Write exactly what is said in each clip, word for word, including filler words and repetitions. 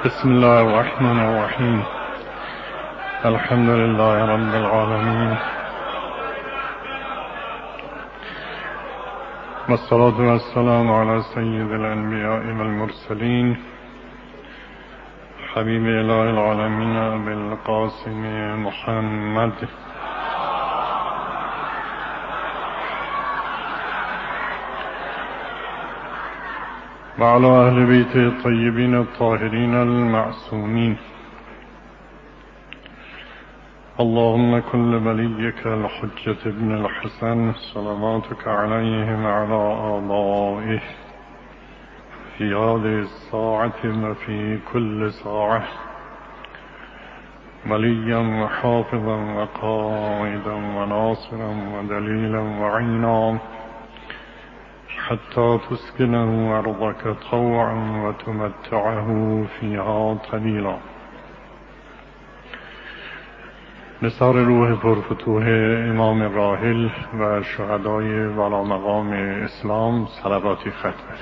بسم الله الرحمن الرحيم. الحمد لله رب العالمين، والصلاة والسلام على سيد الأنبياء والمرسلين حبيب إله العالمين أبي القاسم محمد وعلى أهل بيته الطيبين الطاهرين المعصومين. اللهم كل وليك الحجة ابن الحسن صلواتك عليه وعلى آبائه في هذه الساعة وفي كل ساعة وليا وحافظا وقائدا وناصرا ودليلا وعينا حتى تسكنه أرضك طوعا وتمتعه فيها قليلا. نثار روح پرفتوح امام راحل و شهدای والا مقام اسلام صلواتی ختم.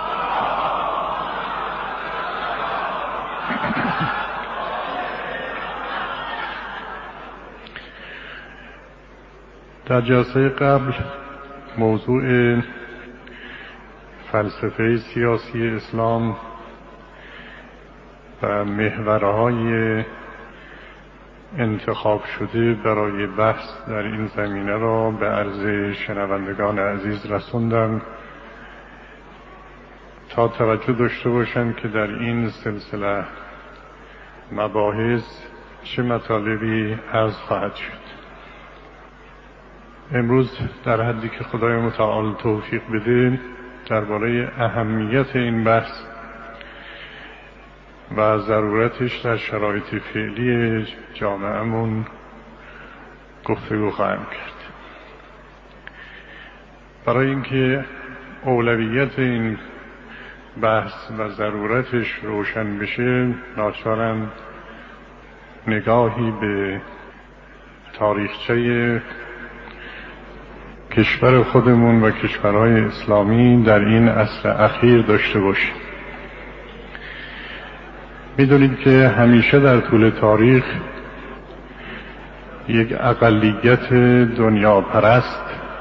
در جلسه قبل موضوع فلسفه سیاسی اسلام و محورهای انتخاب شده برای بحث در این زمینه را به عرض شنوندگان عزیز رسوندم تا توجه داشته باشند که در این سلسله مباحث چه مطالبی عرض خواهد شد. امروز در حدی که خدای متعال توفیق بده درباره اهمیت این بحث و ضرورتش در شرایط فعلی جامعهمون گفتگو خواهم کرد. برای اینکه اولویت این بحث و ضرورتش روشن بشه ناچارم نگاهی به تاریخچه کشور خودمون و کشورهای اسلامی در این عصر اخیر داشته باشیم. میدونید که همیشه در طول تاریخ یک اقلیت دنیا پرست،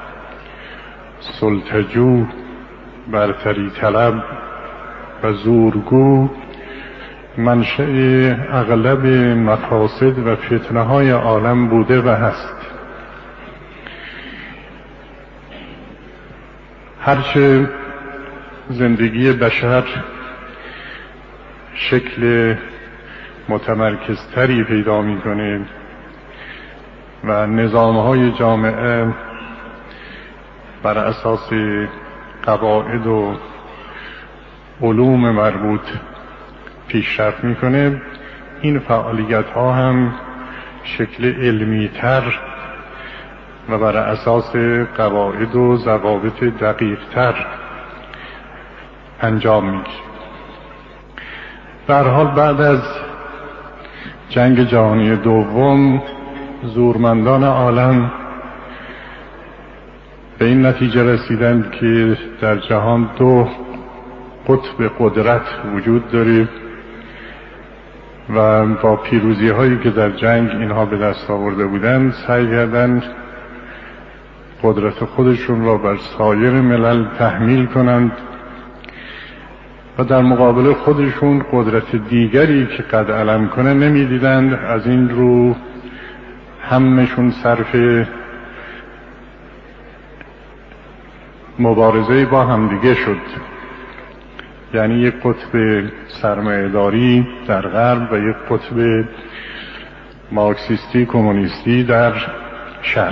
سلطه‌جو، برتری طلب و زورگو منشأ اغلب مفاسد و فتنه های عالم بوده و هست. هرچه زندگی بشر شکل متمرکزتری پیدا میکنه و نظامهای جامعه بر اساس قواعد و علوم مربوط پیشرفت میکنه، این فعالیت ها هم شکل علمی تر و بر اساس قواعد و ضوابط دقیق تر انجام میگیره. به هر حال بعد از جنگ جهانی دوم زورمندان عالم به این نتیجه رسیدند که در جهان دو قطب قدرت وجود داره و با پیروزی هایی که در جنگ اینها به دست آورده بودند سعی کردند قدرت خودشون را بر سایر ملل تحمیل کنند و در مقابل خودشون قدرت دیگری که قد علم کنه نمیدیدند. از این رو همشون صرف مبارزه با همدیگه شد، یعنی یک قطب سرمایه‌داری در غرب و یک قطب مارکسیستی کمونیستی در شرق.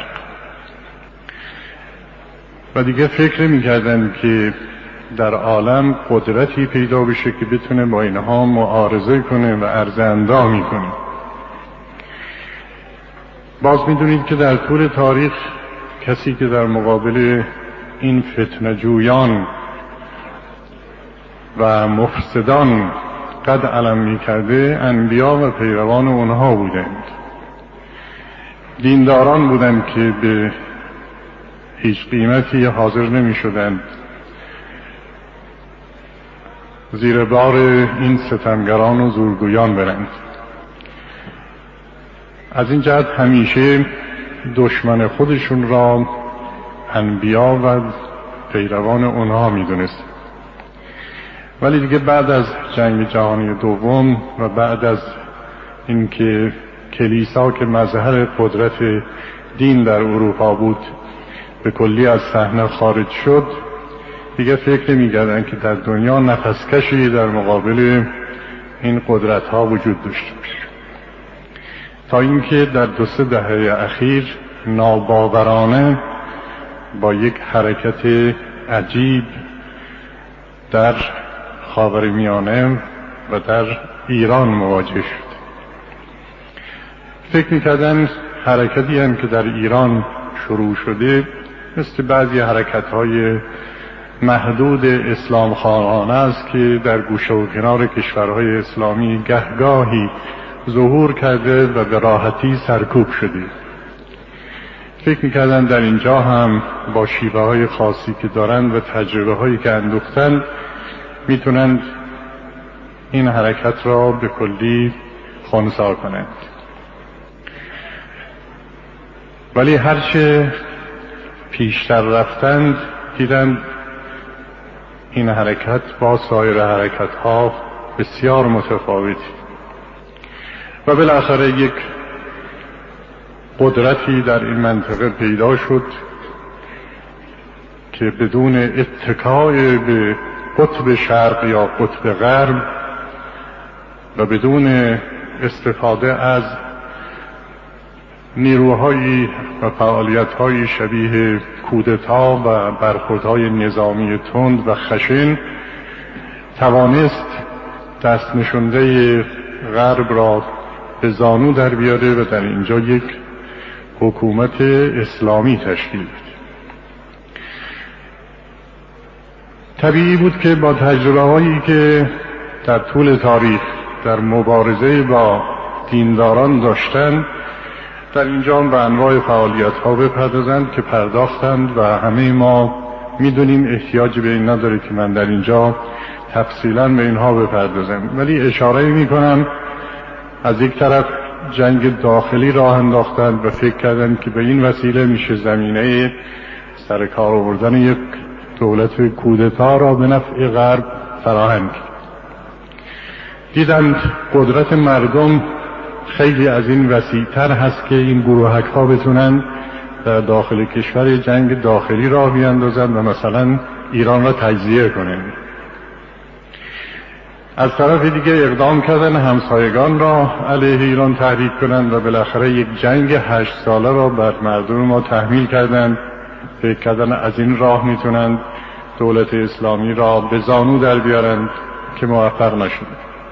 و دیگه فکر می‌کردن که در عالم قدرتی پیدا بشه که بتونه با اینها معارضه کنه و عرض اندامی کنه. باز می‌دونید که در طول تاریخ کسی که در مقابل این فتنه جویان و مفسدان قد علم می‌کرده انبیا و پیروان اونها بودند. دینداران بودند که به هیچ قیمتی حاضر نمی‌شدند زیر بار این ستمگران و زورگویان برند. از این جهت همیشه دشمن خودشون را انبیا و پیروان اونها میدونست. ولی دیگه بعد از جنگ جهانی دوم و بعد از اینکه کلیسا که مظهر قدرت دین در اروپا بود به کلی از صحنه خارج شد، دیگه فکر نمی‌کردن که در دنیا نفسکشی در مقابل این قدرت ها وجود داشته باشه، تا اینکه در دو سه دهه اخیر ناباورانه با یک حرکت عجیب در خاورمیانه و در ایران مواجه شد. فکر می‌کردن حرکتی هم که در ایران شروع شده مثل بعضی حرکت‌های محدود اسلام خواهانه است که در گوشه و کنار کشورهای اسلامی گهگاهی ظهور کرده و به راحتی سرکوب شده. فکر می‌کردن در اینجا هم با شیوه‌های خاصی که دارند و تجربه‌هایی که اندوختن میتونند این حرکت را به کلی خنثی کنند. ولی هرچه پیشتر رفتند دیدند این حرکت با سایر حرکت‌ها بسیار متفاوتی و بالاخره یک قدرتی در این منطقه پیدا شد که بدون اتکای به قطب شرق یا قطب غرب و بدون استفاده از نیروهای و فعالیت‌های شبیه کودتا و برخوردهای نظامی تند و خشن توانست دست نشانده غرب را به زانو در بیاره و در اینجا یک حکومت اسلامی تشکیل بده. طبیعی بود که با تجربه هایی که در طول تاریخ در مبارزه با دینداران داشتند در اینجا به انواع فعالیت ها بپردازند که پرداختند و همه ما میدونیم احتیاج به این نداره که من در اینجا تفصیلا به اینها بپردازم، ولی اشاره میکنم از یک طرف جنگ داخلی راه انداختند و فکر کردند که به این وسیله میشه زمینه سرکار آوردن یک دولت کودتا را به نفع غرب فراهم کرد. دیدند قدرت مردم خیلی از این وسیع‌تر هست که این گروهک ها بتونن در داخل کشور جنگ داخلی راه بیاندازند و مثلا ایران را تجزیه کنند. از طرف دیگه اقدام کردن همسایگان را علیه ایران تحریک کنند و بالاخره یک جنگ هشت ساله را بر مردم ما تحمیل کردند. فکر کردن از این راه میتونند دولت اسلامی را به زانو در بیارند که موفق نشد.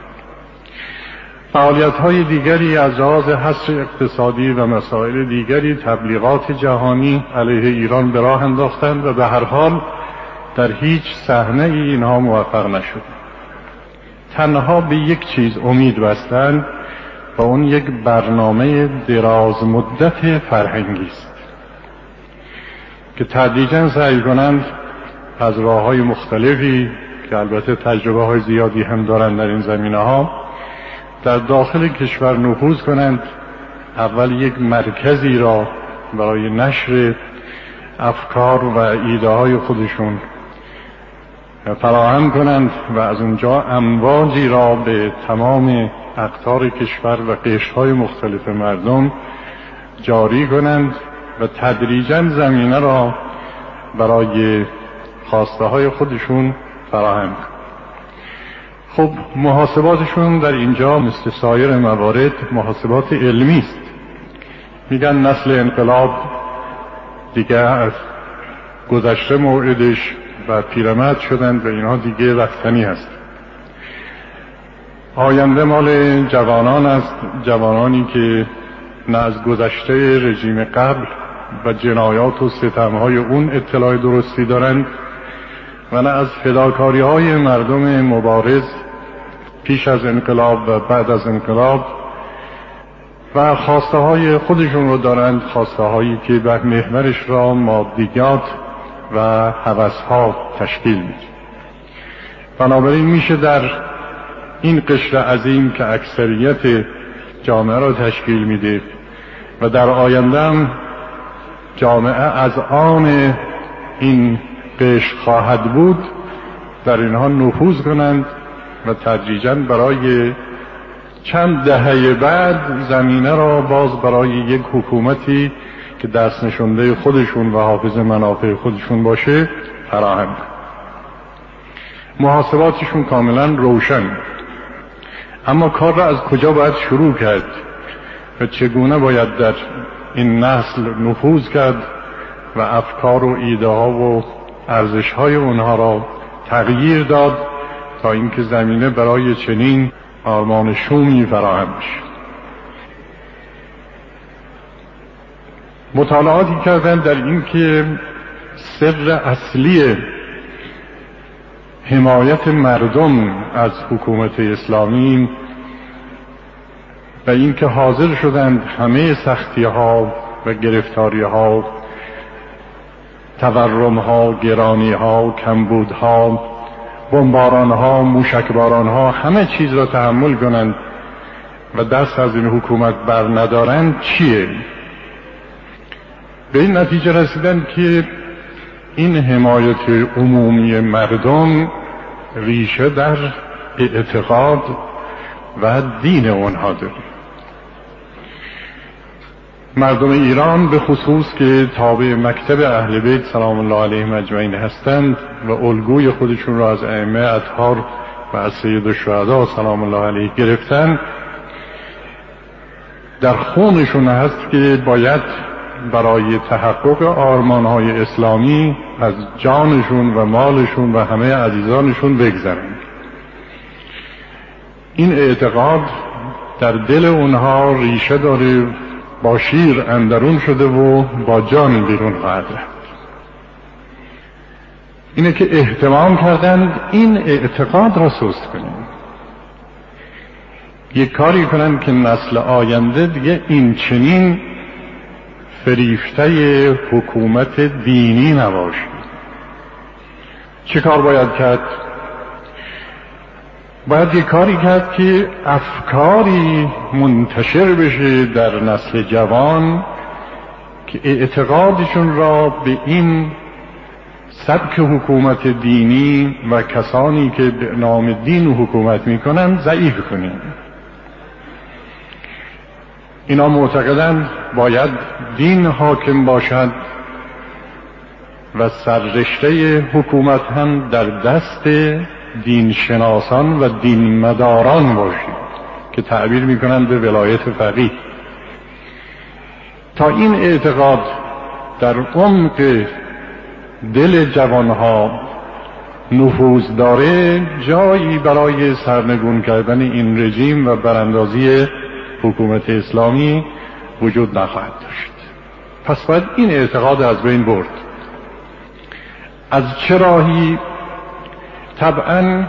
فعالیت های دیگری از لحاظ حصر اقتصادی و مسائل دیگری تبلیغات جهانی علیه ایران به راه انداختند و به هر حال در هیچ صحنه ای اینها موفق نشد. تنها به یک چیز امید بستند و اون یک برنامه دراز مدت فرهنگی است که تدریجاً سعی کنند از راه‌های مختلفی که البته تجربه های زیادی هم دارند در این زمینه ها در داخل کشور نفوذ کنند. اول یک مرکزی را برای نشر افکار و ایده های خودشون فراهم کنند و از اونجا امواجی را به تمام اقطار کشور و قشرهای مختلف مردم جاری کنند و تدریجاً زمینه را برای خواسته های خودشون فراهم کنند. خب محاسباتشون در اینجا مثل سایر موارد محاسبات علمی است. میگن نسل انقلاب دیگه از گذشته موعدش و پیرمرد شدند و اینها دیگه رفتنی هست. آینده مال جوانان است، جوانانی که نه از گذشته رژیم قبل و جنایات و ستمهای اون اطلاع درستی دارند و نه از فداکاری های مردم مبارز پیش از انقلاب و بعد از انقلاب و خواسته های خودشون رو دارند، خواسته هایی که بر محورش را مادیات و هوس ها تشکیل میده. بنابراین میشه در این قشر عظیم که اکثریت جامعه را تشکیل میده و در آینده هم جامعه از آن این قشر خواهد بود، در اینها نفوذ کنند و تدریجاً برای چند دهه بعد زمینه را باز برای یک حکومتی که دست نشانده خودشون و حافظ منافع خودشون باشه فراهم. محاسباتشون کاملا روشن، اما کار را از کجا باید شروع کرد و چگونه باید در این نسل نفوذ کرد و افکار و ایده ها و ارزش های اونها را تغییر داد تا اینکه زمینه برای چنین آرمان شومی فراهم بشه. مطالعاتی کردن در این که سر اصلی حمایت مردم از حکومت اسلامی و این که حاضر شدند همه سختی ها و گرفتاری ها، تورم ها، گرانی ها، کمبود ها، بمباران ها، موشک باران ها، همه چیز را تحمل کنند و دست از این حکومت بر ندارند چیه؟ به این نتیجه رسیدن که این حمایت عمومی مردم ریشه در اعتقاد و دین اونها داره. مردم ایران به خصوص که تابع مکتب اهل بیت سلام الله علیهم اجمعین هستند و الگوی خودشون را از ائمه اطهار و از سید الشهدا سلام الله علیه گرفتن، در خونشون هست که باید برای تحقق آرمانهای اسلامی از جانشون و مالشون و همه عزیزانشون بگذرن. این اعتقاد در دل اونها ریشه داره، با شیر اندرون شده و با جان بیرون خواهد رفت. اینه که اهتمام کردند این اعتقاد را سست کنند، یک کاری کنند که نسل آینده دیگه این چنین فریفته حکومت دینی نباشه. چه کار باید کرد؟ باید یک کاری کرد که افکاری منتشر بشه در نسل جوان که اعتقادشون را به این سبک حکومت دینی و کسانی که به نام دین حکومت میکنن ضعیف کنیم. اینا معتقدند باید دین حاکم باشد و سررشته حکومت هم در دست دین شناسان و دین مداران باشید که تعبیر میکنند به ولایت فقیه. تا این اعتقاد در عمق دل جوانها نفوذ داره، جایی برای سرنگون کردن این رژیم و براندازی حکومت اسلامی وجود نخواهد داشت. پس باید این اعتقاد از بین برد. از چه راهی؟ طبعا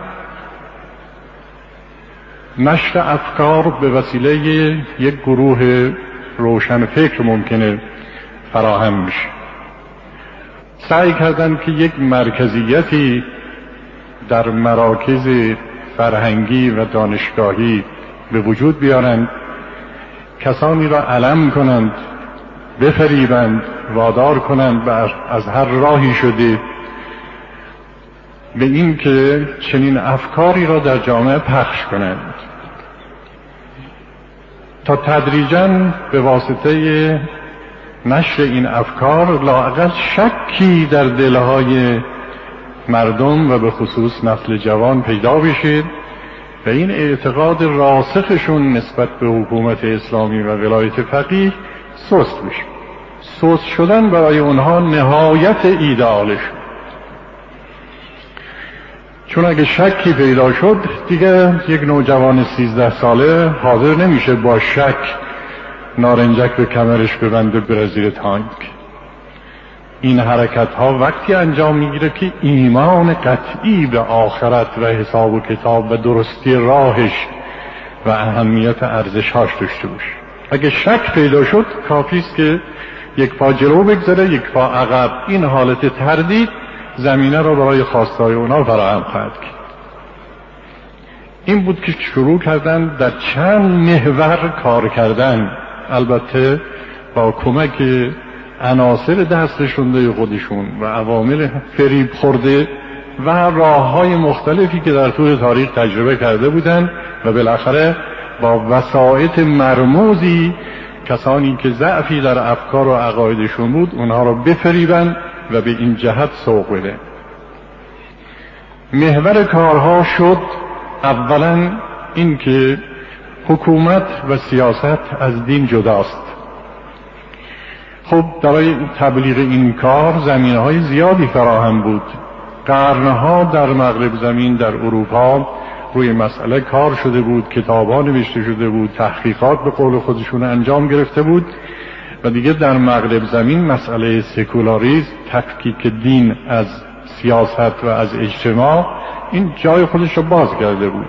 نشر افکار به وسیله یک گروه روشن فکر ممکنه فراهم میشه. سعی کردن که یک مرکزیتی در مراکز فرهنگی و دانشگاهی به وجود بیارند، کسانی را علم کنند، بفریبند، وادار کنند بر از هر راهی شده به این که چنین افکاری را در جامعه پخش کنند تا تدریجاً به واسطه نشر این افکار لااقل شکی در دلهای مردم و به خصوص نسل جوان پیدا بشه و این اعتقاد راسخشون نسبت به حکومت اسلامی و ولایت فقیه سست بشه. سست شدن برای اونها نهایت ایدئالشون، چون اگه شکی پیدا شد دیگه یک نوجوان سیزده ساله حاضر نمیشه با شک نارنجک به کمرش ببنده بره زیر تانک. این حرکت ها وقتی انجام میگیره که ایمان قطعی به آخرت و حساب و کتاب و درستی راهش و اهمیت ارزش‌هاش داشته باشه. اگه شک پیدا شد کافیست که یک پا جلو بگذاره یک پا عقب. این حالت تردید زمینه را برای خواستای اونا فراهم خواهد کرد. این بود که شروع کردن در چند محور کار کردن، البته با کمک عناصر دست شونده خودشون و عوامل فریب خورده و راه‌های مختلفی که در طول تاریخ تجربه کرده بودند و بالاخره با وسایط مرموزی کسانی که ضعفی در افکار و عقایدشون بود اونها رو بفریبن و به این جهت سوق بدن. محور کارها شد اولا این که حکومت و سیاست از دین جداست. خب برای تبلیغ این کار زمینه‌های زیادی فراهم بود. قرنها در مغرب زمین، در اروپا روی مسئله کار شده بود، کتاب‌ها نوشته شده بود، تحقیقات به قول خودشون انجام گرفته بود و دیگه در مغرب زمین مسئله سکولاریسم، تفکیک دین از سیاست و از اجتماع، این جای خودش رو باز کرده بود.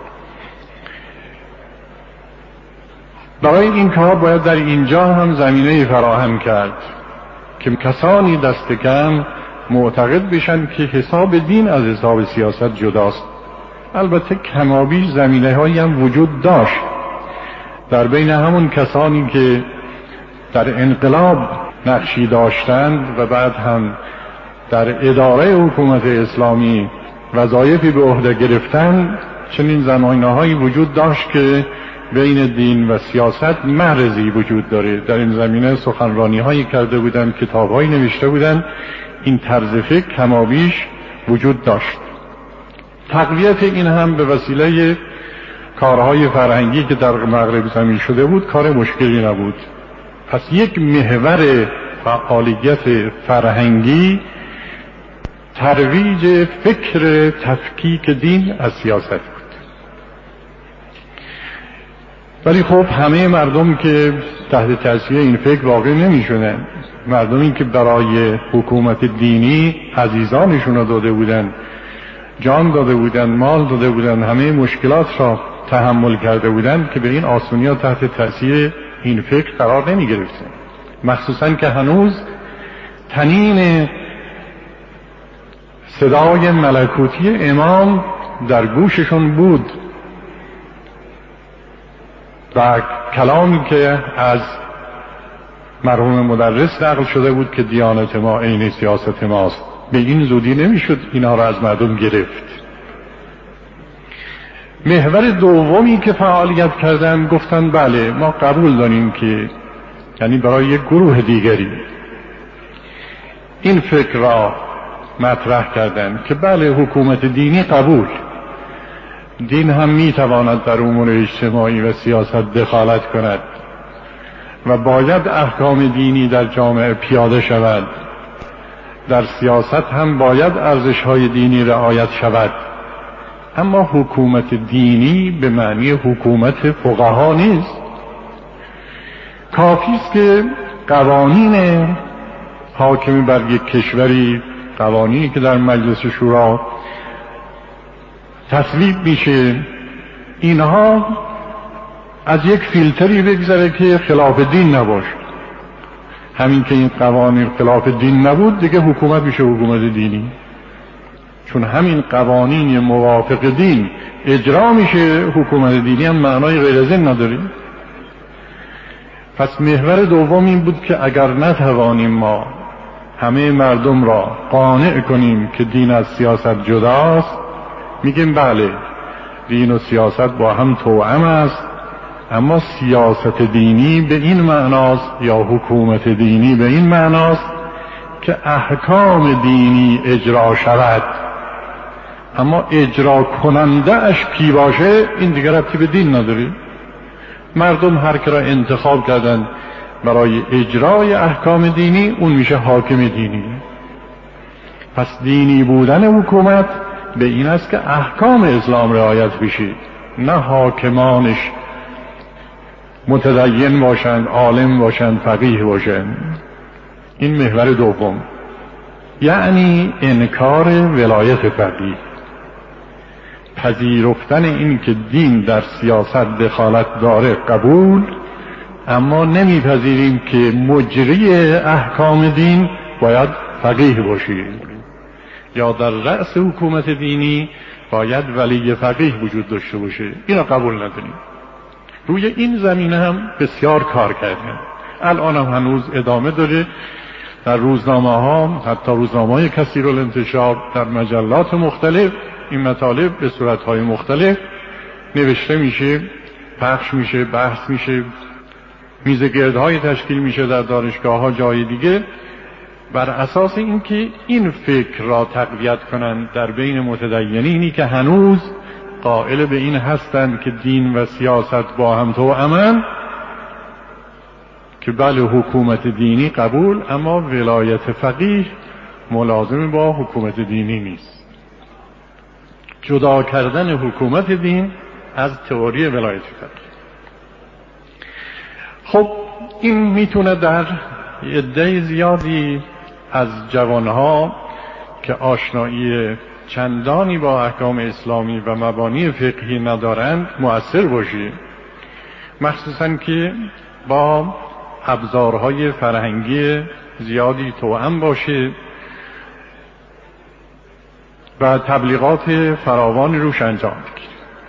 برای این کار باید در اینجا هم زمینه فراهم کرد که کسانی دست کم معتقد بشن که حساب دین از حساب سیاست جداست. البته کمابیش زمینه هایی هم وجود داشت در بین همون کسانی که در انقلاب نقشی داشتند و بعد هم در اداره حکومت اسلامی وظایفی به عهده گرفتند. چنین زمینه هایی وجود داشت که بین دین و سیاست معرضی وجود داره. در این زمینه سخنرانی هایی کرده بودن، کتاب هایی نوشته بودن. این طرز فکر کمابیش وجود داشت. تقویت این هم به وسیله کارهای فرهنگی که در مغرب زمین شده بود کار مشکلی نبود. پس یک محور فعالیت فرهنگی ترویج فکر تفکیک دین از سیاست بود. ولی خب همه مردم که تحت تاثیر این فکر واقع نمی شدن. مردمی که برای حکومت دینی عزیزانشون رو داده بودن، جان داده بودن، مال داده بودن، همه مشکلات را تحمل کرده بودن که به این آسونی ها تحت تاثیر این فکر قرار نمی گرفتن. مخصوصا که هنوز طنین صدای ملکوتی امام در گوششون بود و کلامی که از مرحوم مدرس نقل شده بود که دیانت ما عین سیاست ماست، به این زودی نمیشد اینا را از مردم گرفت. محور دومی که فعالیت کردن گفتن بله ما قبول داریم که، یعنی برای یک گروه دیگری این فکر را مطرح کردن که بله حکومت دینی قبول، دین هم میتواند در امور اجتماعی و سیاست دخالت کند و باید احکام دینی در جامعه پیاده شود، در سیاست هم باید ارزش‌های دینی رعایت شود، اما حکومت دینی به معنی حکومت فقها نیست. کافی است که قوانین حاکم بر یک کشوری، قوانینی که در مجلس شورا تصویب میشه، اینها از یک فیلتری بگذره که خلاف دین نباشه. همین که این قوانین خلاف دین نبود دیگه حکومت میشه حکومت دینی، چون همین قوانین موافق دین اجرا میشه، حکومت دینی هم معنای غیر از این نداره. پس محور دوم این بود که اگر نتوانیم ما همه مردم را قانع کنیم که دین از سیاست جداست، میگیم بله دین و سیاست با هم توأم است، اما سیاست دینی به این معناست یا حکومت دینی به این معناست که احکام دینی اجرا شود، اما اجرا کننده اش کی باشه این دیگر ربطی به دین نداره. مردم هر که را انتخاب کردن برای اجرای احکام دینی اون میشه حاکم دینی. پس دینی بودن حکومت به این است که احکام اسلام رعایت بشه، نه حاکمانش متدین باشند، عالم باشند، فقیه باشند. این محور دوم، یعنی انکار ولایت فقیه، پذیرفتن این که دین در سیاست دخالت داره قبول، اما نمیپذیریم که مجری احکام دین باید فقیه باشه یا در رأس حکومت دینی باید ولی فقیه وجود داشته باشه. اینا قبول نداریم. روی این زمینه هم بسیار کار کردیم. الان هم هنوز ادامه داره. در روزنامه ها، حتی روزنامه های کثیر الانتشار، در مجلات مختلف این مطالب به صورت های مختلف نوشته میشه، پخش میشه، بحث میشه، میز گردهای تشکیل میشه در دانشگاه ها، جای دیگه، بر اساس اینکه این فکر را تقویت کنند در بین متدینینی که هنوز قائل به این هستند که دین و سیاست با هم توأمن، که بله حکومت دینی قبول، اما ولایت فقیه ملازم با حکومت دینی نیست. جدا کردن حکومت دین از تئوری ولایت فقیه. خب این میتونه در عده زیادی از جوانها که آشنایی چندانی با احکام اسلامی و مبانی فقهی ندارند مؤثر باشه، مخصوصاً که با ابزارهای فرهنگی زیادی توأم باشه و تبلیغات فراوان روش انجام بگیره.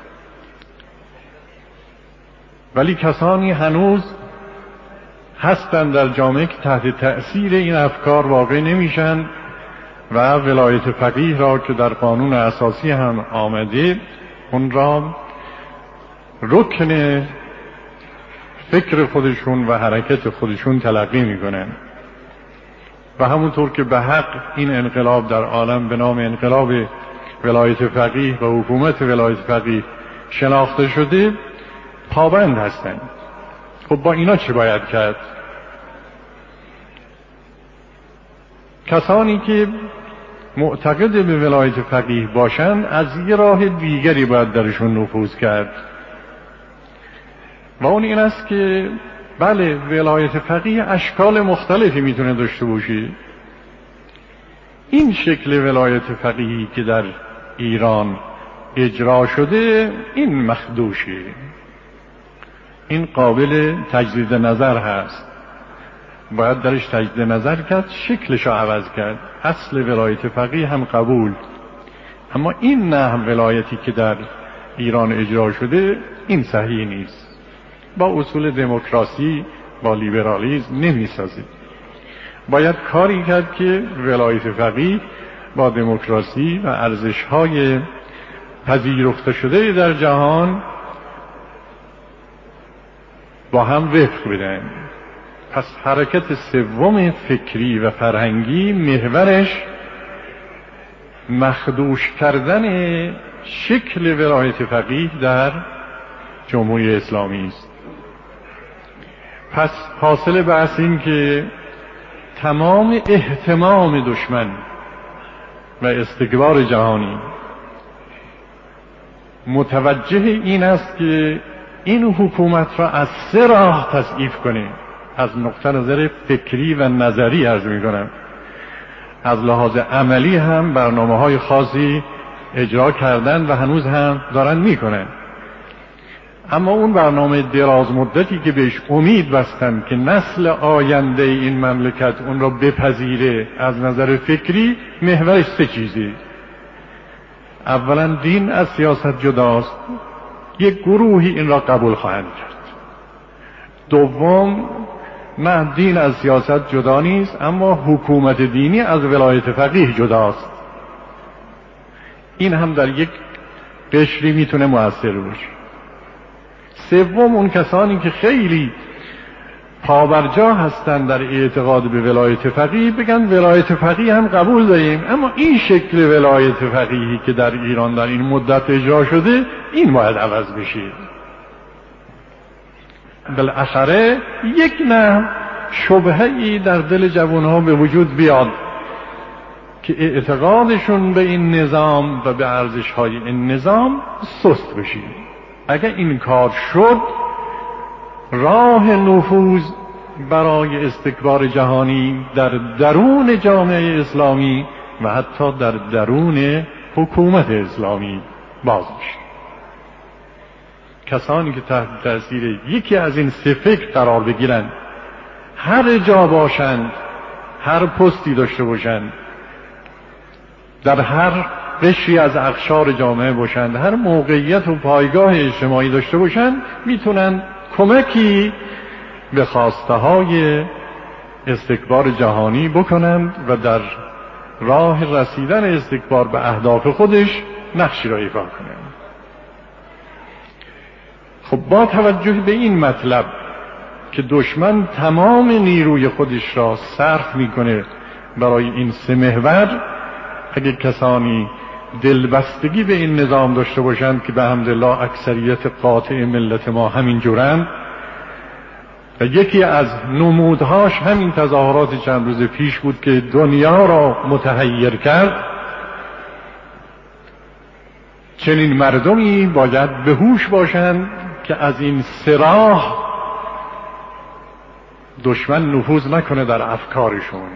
ولی کسانی هنوز هستند در جامعه که تحت تأثیر این افکار واقع نمیشن و ولایت فقیه را که در قانون اساسی هم آمده اون را رکن فکر خودشون و حرکت خودشون تلقی میکنن و همونطور که به حق این انقلاب در عالم به نام انقلاب ولایت فقیه و حکومت ولایت فقیه شناخته شده پابند هستند. خب با اینا چه باید کرد؟ کسانی که معتقد به ولایت فقیه باشند از یه راه دیگری باید درشون نفوذ کرد و اون این است که بله ولایت فقیه اشکال مختلفی میتونه داشته باشه. این شکل ولایت فقیهی که در ایران اجرا شده این مخدوشه، این قابل تجدید نظر هست، باید درش تجدید نظر کرد، شکلش رو عوض کرد. اصل ولایت فقیه هم قبول، اما این نه ولایتی که در ایران اجرا شده این صحیح نیست، با اصول دموکراسی با لیبرالیسم نمیسازه. باید کاری کرد که ولایت فقیه با دموکراسی و ارزش‌های پذیرفته شده در جهان با هم وفق بدن. پس حرکت سوم فکری و فرهنگی محورش مخدوش کردن شکل ولایت فقیه در جمهوری اسلامی است. پس حاصل بحث این که تمام اهتمام دشمن و استکبار جهانی متوجه این است که این حکومت را از سه راه تضعیف کنه. از نقطه نظر فکری و نظری عرض می کنم، از لحاظ عملی هم برنامه های خاصی اجرا کردن و هنوز هم دارن می کنن. اما اون برنامه دراز مدتی که بهش امید بستن که نسل آینده این مملکت اون را بپذیره از نظر فکری، محورش سه چیزی. اولا دین از سیاست جداست، یک گروهی این را قبول خواهند کرد. دوم نه دین از سیاست جدا نیست، اما حکومت دینی از ولایت فقیه جداست. این هم در یک قشری میتونه مؤثر باشه. سوم اون کسانی که خیلی پابرجا هستند در اعتقاد به ولایت فقیه بگن ولایت فقیه هم قبول داریم، اما این شکل ولایت فقیهی که در ایران در این مدت اجرا شده این باید عوض بشه. بالاخره یک نه شبهه‌ای در دل جوانها به وجود بیاد که اعتقادشون به این نظام و به ارزش‌های این نظام سست بشه. اگر این کار شد راه نفوذ برای استکبار جهانی در درون جامعه اسلامی و حتی در درون حکومت اسلامی باز میشه. کسانی که تحت تأثیر یکی از این سه فکر قرار بگیرن، هر جا باشند، هر پستی داشته باشند، در هر قشری از اقشار جامعه باشند، هر موقعیت و پایگاه اجتماعی داشته باشند، میتونن کمکی به خواسته های استکبار جهانی بکنند و در راه رسیدن استکبار به اهداف خودش نقشی را ایفا کنند. خب با توجه به این مطلب که دشمن تمام نیروی خودش را صرف میکنه برای این سه محور، اگه کسانی دلبستگی به این نظام داشته باشند که به حمدالله اکثریت قاطع ملت ما همین جورند و یکی از نمودهاش همین تظاهرات چند روز پیش بود که دنیا را متحیر کرد، چنین مردمی باید به هوش باشند که از این سه راه دشمن نفوذ نکنه در افکارشون.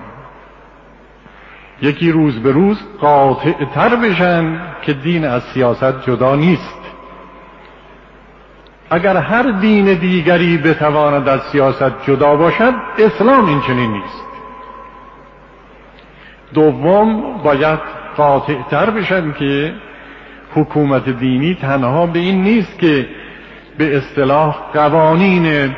یکی روز به روز قاطع تر بشن که دین از سیاست جدا نیست. اگر هر دین دیگری بتواند از سیاست جدا باشد، اسلام این چنین نیست. دوم باید قاطع تر بشن که حکومت دینی تنها به این نیست که به اصطلاح قوانین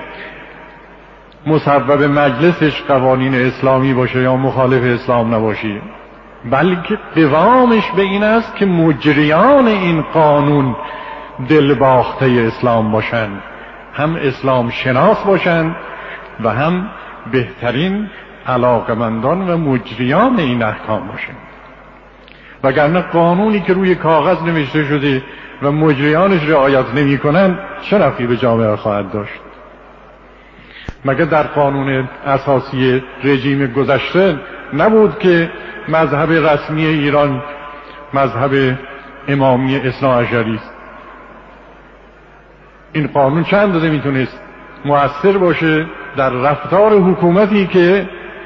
مصوب مجلسش قوانین اسلامی باشه یا مخالف اسلام نباشه، بلکه قوامش به این است که مجریان این قانون دلباخته اسلام باشند، هم اسلام شناس باشند و هم بهترین علاقمندان و مجریان این احکام باشند. وگرنه قانونی که روی کاغذ نوشته شده و مجریانش رعایت نمی کنند چه نفعی به جامعه خواهد داشت؟ مگر در قانون اساسی رژیم گذشته نبود که مذهب رسمی ایران مذهب امامی اثنا عشری است؟ این قانون چند اندازه میتونست مؤثر باشه در رفتار حکومتی که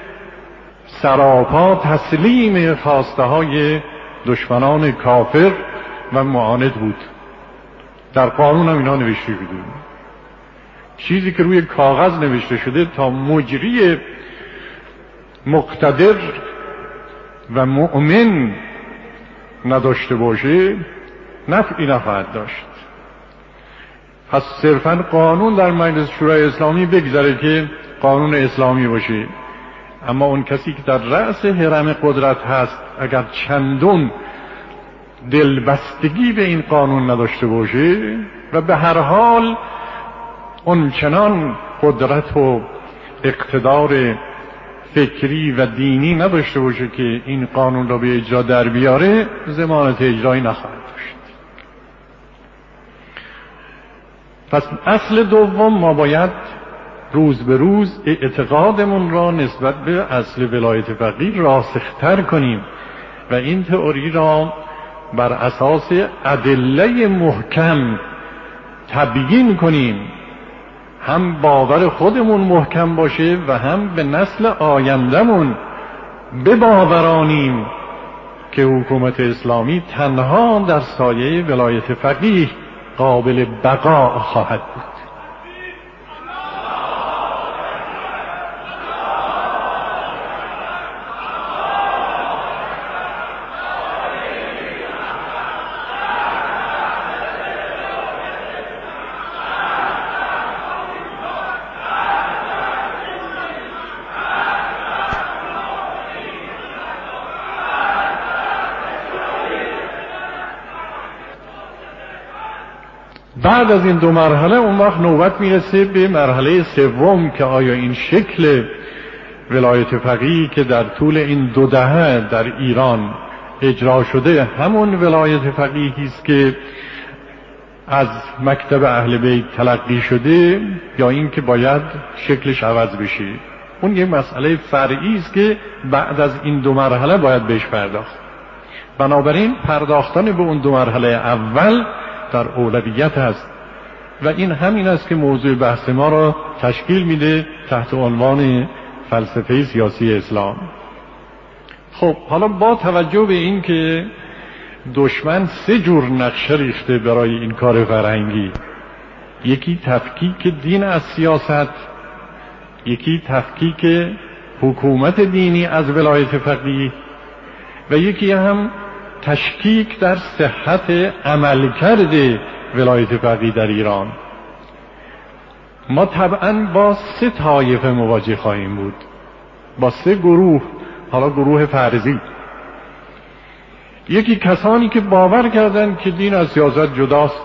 سراپا تسلیم خواسته های دشمنان کافر و معاند بود. در قانون هم اینا نوشته شده. چیزی که روی کاغذ نوشته شده تا مجری مقتدر و مؤمن نداشته باشه نفعی نخواهد داشت. پس صرفاً قانون در مجلس شورای اسلامی بگذاره که قانون اسلامی باشه، اما اون کسی که در رأس هرم قدرت هست اگر چندون دلبستگی به این قانون نداشته باشه و به هر حال اون چنان قدرت و اقتدار فکری و دینی نداشته باشه که این قانون را به اجرا در بیاره، ضمانت اجرایی نخواهد داشت. پس اصل دوم، ما باید روز به روز اعتقادمون را نسبت به اصل ولایت فقیه راسختر کنیم و این تئوری را بر اساس ادله محکم تبیین کنیم، هم باور خودمون محکم باشه و هم به نسل آیندمون بباورانیم که حکومت اسلامی تنها در سایه ولایت فقیه قابل بقا خواهد بود. بعد از این دو مرحله اون وقت نوبت میرسه به مرحله سوم که آیا این شکل ولایت فقیه که در طول این دو دهه در ایران اجرا شده همون ولایت فقیهی است که از مکتب اهل بیت تلقی شده یا این که باید شکلش عوض بشه؟ اون یه مسئله فرعی است که بعد از این دو مرحله باید بهش پرداخت. بنابراین پرداختن به اون دو مرحله اول در اولویت است و این همین است که موضوع بحث ما را تشکیل میده تحت عنوان فلسفه سیاسی اسلام. خب حالا با توجه به این که دشمن سه جور نقشه ریخته برای این کار فرهنگی، یکی تفکیک دین از سیاست، یکی تفکیک حکومت دینی از ولایت فقیه و یکی هم تشکیک در صحت عملکرد ولایت فقیه در ایران. ما طبعا با سه طایفه مواجه خواهیم بود، با سه گروه. حالا گروه فرضی، یکی کسانی که باور کردند که دین از سیاست جداست،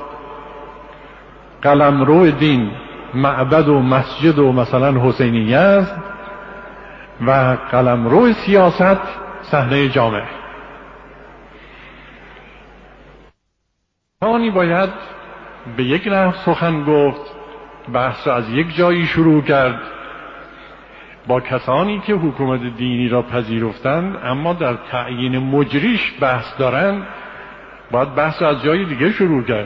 قلمرو دین معبد و مسجد و مثلا حسینیه است و قلمرو سیاست صحنه جامعه. کسانی باید به یک نحو سخن گفت، بحث را از یک جایی شروع کرد، با کسانی که حکومت دینی را پذیرفتند اما در تعیین مجریش بحث دارند باید بحث را از جای دیگه شروع کرد.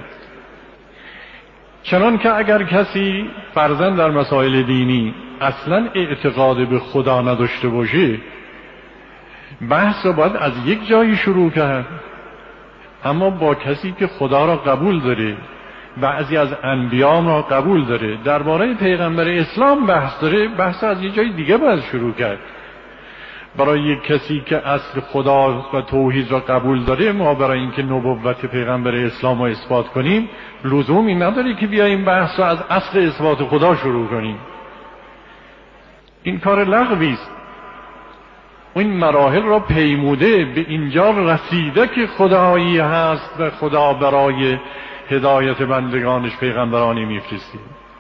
چنان که اگر کسی فرضاً در مسائل دینی اصلاً اعتقاد به خدا نداشته باشه، بحث را باید از یک جایی شروع کرد. اما با کسی که خدا را قبول داره، بعضی از انبیا را قبول داره، درباره پیغمبر اسلام بحث داره، بحث از یه جای دیگه باید شروع کرد. برای یک کسی که اصل خدا و توحید را قبول داره، ما برای اینکه نبوت پیغمبر اسلام را اثبات کنیم لزومی نداره که بیاییم بحث را از اصل اثبات خدا شروع کنیم. این کار لغوی است. این مراحل را پیموده به اینجا رسیده که خدایی هست و خدا برای هدایت بندگانش پیغمبرانی میفرسته.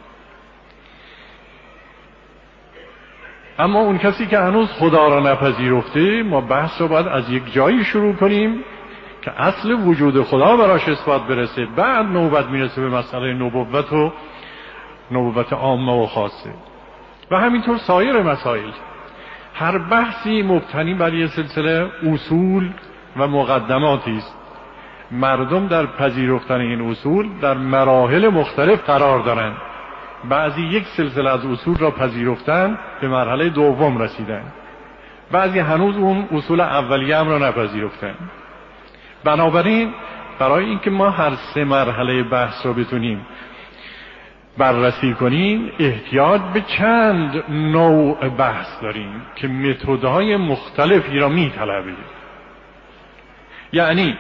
اما اون کسی که هنوز خدا را نپذیرفته، ما بحث رو باید از یک جایی شروع کنیم که اصل وجود خدا براش اثبات برسه، بعد نوبت میرسه به مسئله نبوت و نبوت عامه و خاصه و همینطور سایر مسائل. هر بحثی مبتنی بر یک سلسله اصول و مقدماتی است. مردم در پذیرفتن این اصول در مراحل مختلف قرار دارند. بعضی یک سلسله از اصول را پذیرفتن، به مرحله دوم رسیدن، بعضی هنوز اون اصول اولیه هم را نپذیرفتن. بنابراین برای اینکه ما هر سه مرحله بحث را بتونیم بررسی کنیم، احتیاج به چند نوع بحث داریم که متدهای مختلفی را میطلبه. یعنی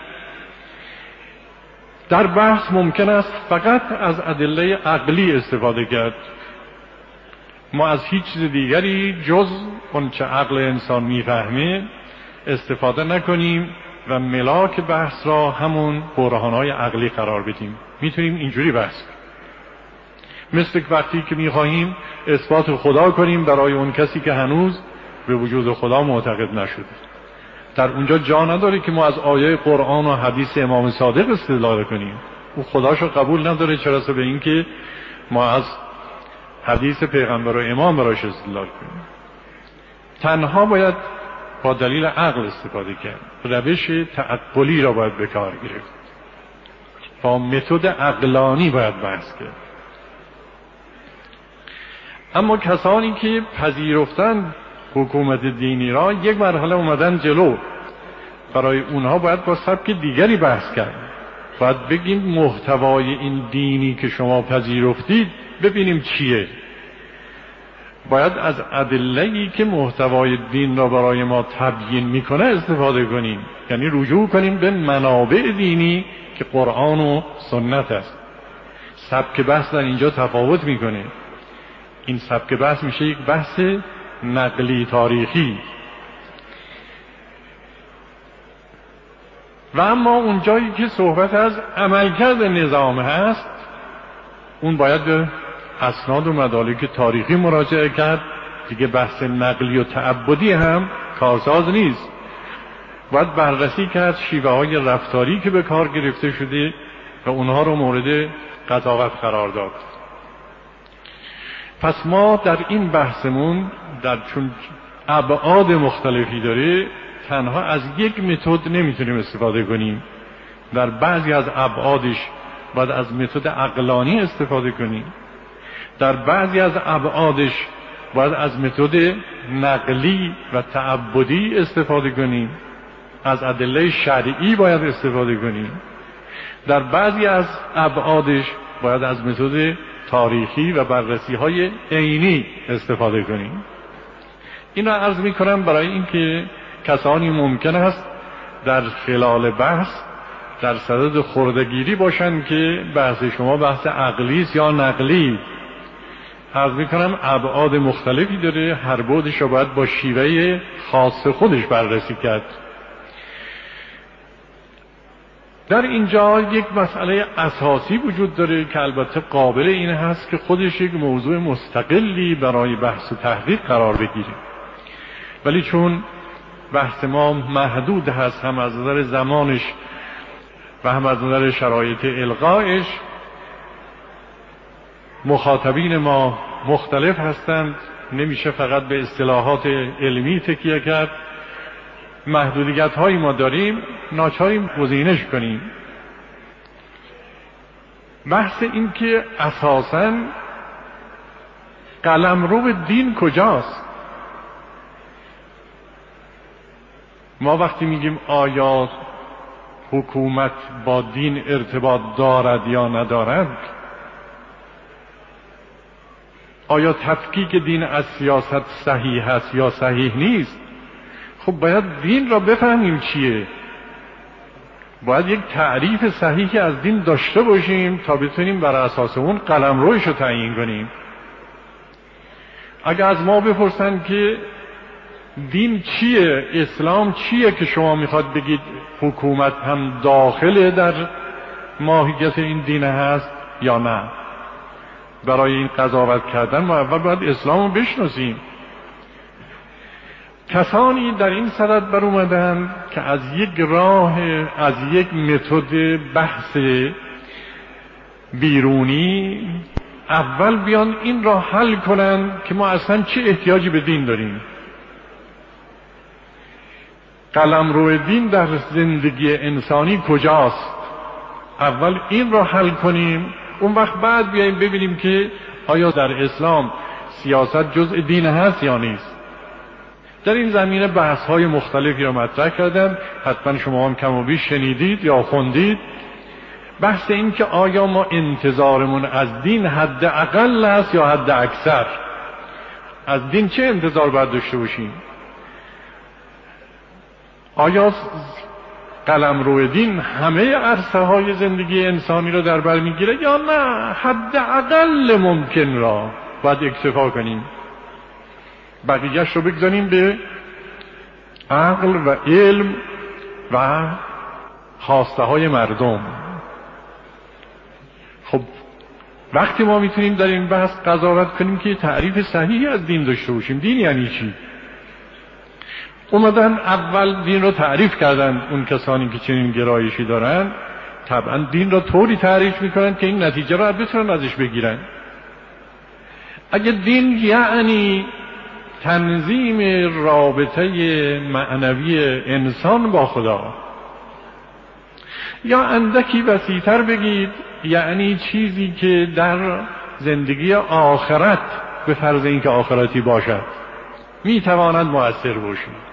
در بحث ممکن است فقط از ادله عقلی استفاده کرد. ما از هیچ چیز دیگری جز اون چه عقل انسان میفهمه استفاده نکنیم و ملاک بحث را همون برهانهای عقلی قرار بدیم. میتونیم اینجوری بحث کنیم، مثل وقتی که میخواهیم اثبات خدا کنیم برای اون کسی که هنوز به وجود خدا معتقد نشده. در اونجا جا نداره که ما از آیه قرآن و حدیث امام صادق استدلال کنیم. او خداشو قبول نداره، چرا به این که ما از حدیث پیغمبر و امام براش استدلال کنیم. تنها باید با دلیل عقل استفاده کرد. روش تعقلی را باید به کار گرفت. با متد عقلانی باید بحث کرد. اما کسانی که پذیرفتن حکومت دینی را یک مرحله اومدن جلو، برای اونها باید با سبک دیگری بحث کرد. باید بگیم محتوای این دینی که شما پذیرفتید ببینیم چیه. باید از ادله‌ای که محتوای دین را برای ما تبیین میکنه استفاده کنیم، یعنی رجوع کنیم به منابع دینی که قرآن و سنت است. سبک بحث در اینجا تفاوت میکنه. این سبک بحث میشه یک بحث نقلی تاریخی. و اما اون جایی که صحبت از عملکرد نظام هست، اون باید به اسناد و مدارک تاریخی مراجعه کرد. دیگه بحث نقلی و تعبدی هم کارساز نیست. باید بررسی کرد شیوه های رفتاری که به کار گرفته شده و اونها رو مورد قضاوت قرار داد. پس ما در این بحثمون، در چون ابعاد مختلفی داره، تنها از یک متد نمیتونیم استفاده کنیم. در بعضی از ابعادش باید از متد عقلانی استفاده کنیم، در بعضی از ابعادش باید از متد نقلی و تعبدی استفاده کنیم، از ادله شرعی باید استفاده کنیم، در بعضی از ابعادش باید از متد تاریخی و بررسی های عینی استفاده کنیم. این را عرض می کنم برای اینکه کسانی ممکن است در خلال بحث در صدد خردگیری باشن که بحث شما بحث عقلی است یا نقلی. عرض میکنم ابعاد مختلفی داره، هر بعدش رو باید با شیوه خاص خودش بررسی کرد. در اینجا یک مسئله اساسی وجود داره که البته قابل این هست که خودش یک موضوع مستقلی برای بحث و تحقیق قرار بگیره، ولی چون بحث ما محدود هست هم از نظر زمانش و هم از نظر شرایط القایش، مخاطبین ما مختلف هستند، نمیشه فقط به اصطلاحات علمی تکیه کرد، محدودیت هایی ما داریم، ناچاریم گزینش کنیم. بحث این که اساساً قلمرو دین کجاست؟ ما وقتی میگیم آیا حکومت با دین ارتباط دارد یا ندارد، آیا تفکیک دین از سیاست صحیح است یا صحیح نیست، خب باید دین را بفهمیم چیه، باید یک تعریف صحیحی از دین داشته باشیم تا بتونیم بر اساس اون قلمروش رو تعیین کنیم. اگر از ما بپرسن که دین چیه، اسلام چیه که شما میخواد بگید حکومت هم داخل در ماهیت این دین هست یا نه، برای این قضاوت کردن ما اول باید اسلام رو بشناسیم. کسانی در این صدد بر اومدن که از یک راه، از یک متد بحث بیرونی اول بیان این را حل کنن که ما اصلا چه احتیاجی به دین داریم، قلمرو دین در زندگی انسانی کجاست، اول این را حل کنیم، اون وقت بعد بیاییم ببینیم که آیا در اسلام سیاست جزء دین هست یا نیست. در این زمینه بحث های مختلفی را مطرح کردم، حتما شما هم کم و بیش شنیدید یا خوندید. بحث این که آیا ما انتظارمون از دین حد اقل است یا حد اکثر، از دین چه انتظار باید داشته باشیم، آیا قلمرو دین همه عرصه های زندگی انسانی را در بر میگیره یا نه حد اقل ممکن را باید اکتفا کنیم، بقیه‌اش رو بگذاریم به عقل و علم و خواسته های مردم. خب وقتی ما میتونیم در این بحث قضاوت کنیم که تعریف صحیحی از دین داشته باشیم، دین یعنی چی؟ اومدن اول دین رو تعریف کردن، اون کسانی که چنین گرایشی دارن طبعا دین رو طوری تعریف میکنن که این نتیجه رو بتونن ازش بگیرن. اگه دین یعنی تنظیم رابطه معنوی انسان با خدا، یا اندکی وسیع‌تر بگید یعنی چیزی که در زندگی آخرت به فرض اینکه آخرتی باشد میتواند مؤثر باشد.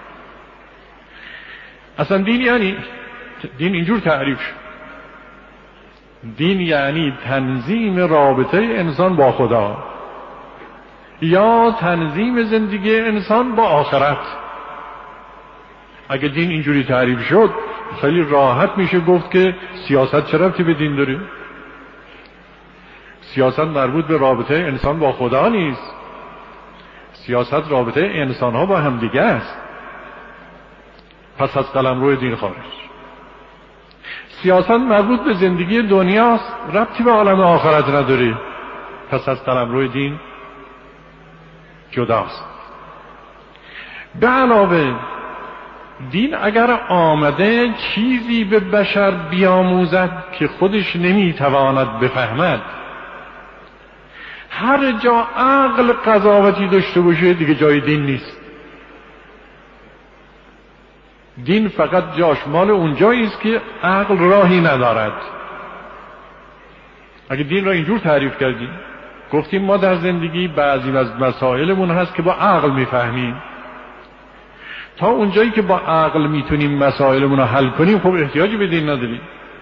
اصلا دین یعنی دین اینجور تعریف شد، دین یعنی تنظیم رابطه انسان با خدا یا تنظیم زندگی انسان با آخرت. اگه دین اینجوری تعریف شد خیلی راحت میشه گفت که سیاست چه ربطی به دین داره؟ سیاست مربوط به رابطه انسان با خدا نیست، سیاست رابطه انسان ها با هم دیگه است. پس از قلمرو دین خارج. سیاست مربوط به زندگی دنیاست، ربطی به عالم آخرت نداره، پس از قلمرو دین جداست. به علاوه دین اگر آمده چیزی به بشر بیاموزد که خودش نمیتواند بفهمد، هر جا عقل قضاوتی داشته باشه دیگه جای دین نیست. دین فقط جاش مال اون جایی است که عقل راهی ندارد. اگه دین را اینجور تعریف کردیم، گفتیم ما در زندگی بعضی از مسائلمون هست که با عقل میفهمیم، تا اونجایی که با عقل میتونیم مسائلمون رو حل کنیم خب احتیاجی به دین نداریم.